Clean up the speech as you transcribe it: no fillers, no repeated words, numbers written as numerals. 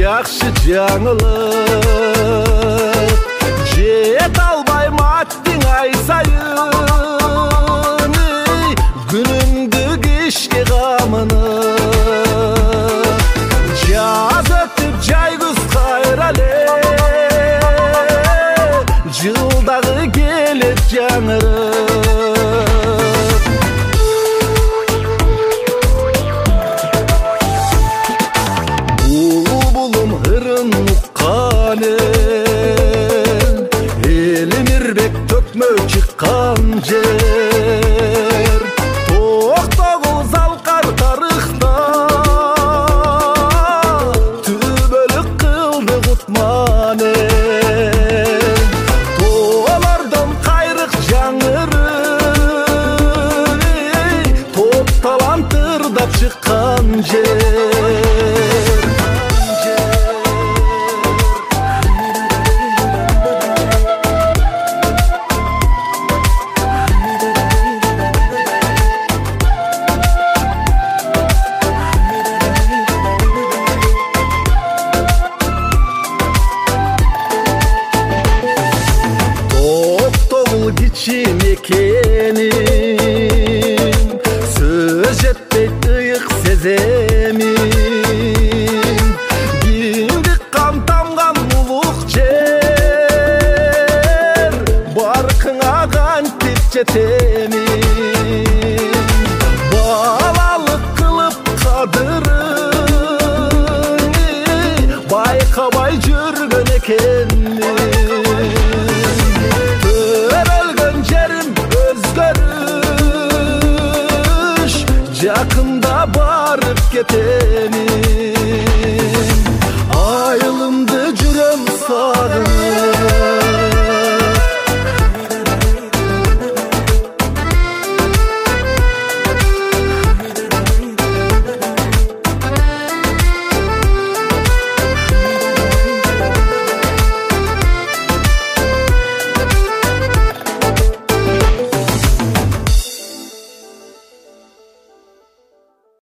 жакшы жаңылык жете албайм аттың ай сайын күнүмдү кишке камыны жаз өтүп жай күз кайра эле жылдагы келет жаңырык булбулум ырын уккан элим ирбек төкмө чыккан жер токтогул залкар тарыхта түбөлүк кылды кутман тоолордон кайрык жаңырык топ талантырдап чыккан жер кичим экеним сөз жетпей ыйык сеземим биндик кан тамган улук жер баркыңа кантип жетемин балалык кылып кадырын байкабай жүргөн экенмин Yakında barıp keteni